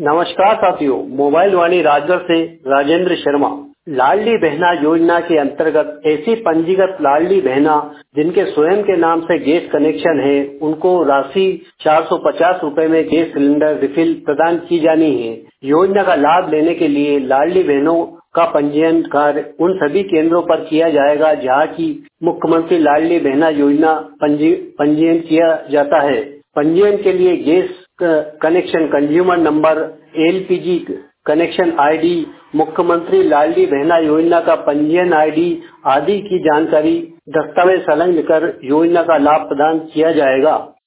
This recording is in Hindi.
नमस्कार साथियों, मोबाइल वाणी राजगढ़ से राजेंद्र शर्मा। लाडली बहना योजना के अंतर्गत ऐसी पंजीकृत लाडली बहना जिनके स्वयं के नाम से गैस कनेक्शन है, उनको राशि 450 रुपए में गैस सिलेंडर रिफिल प्रदान की जानी है। योजना का लाभ लेने के लिए लाडली बहनों का पंजीयन कार्य उन सभी केंद्रों पर किया जाएगा जहां की मुख्यमंत्री लाडली बहना योजना पंजीयन किया जाता है। पंजीयन के लिए gas connection, consumer number, LPG connection ID, मुख्यमंत्री लाडली बहना योजना का पंजीयन आईडी आदि की जानकारी दस्तावेज संलग्न कर योजना का लाभ प्रदान किया जाएगा।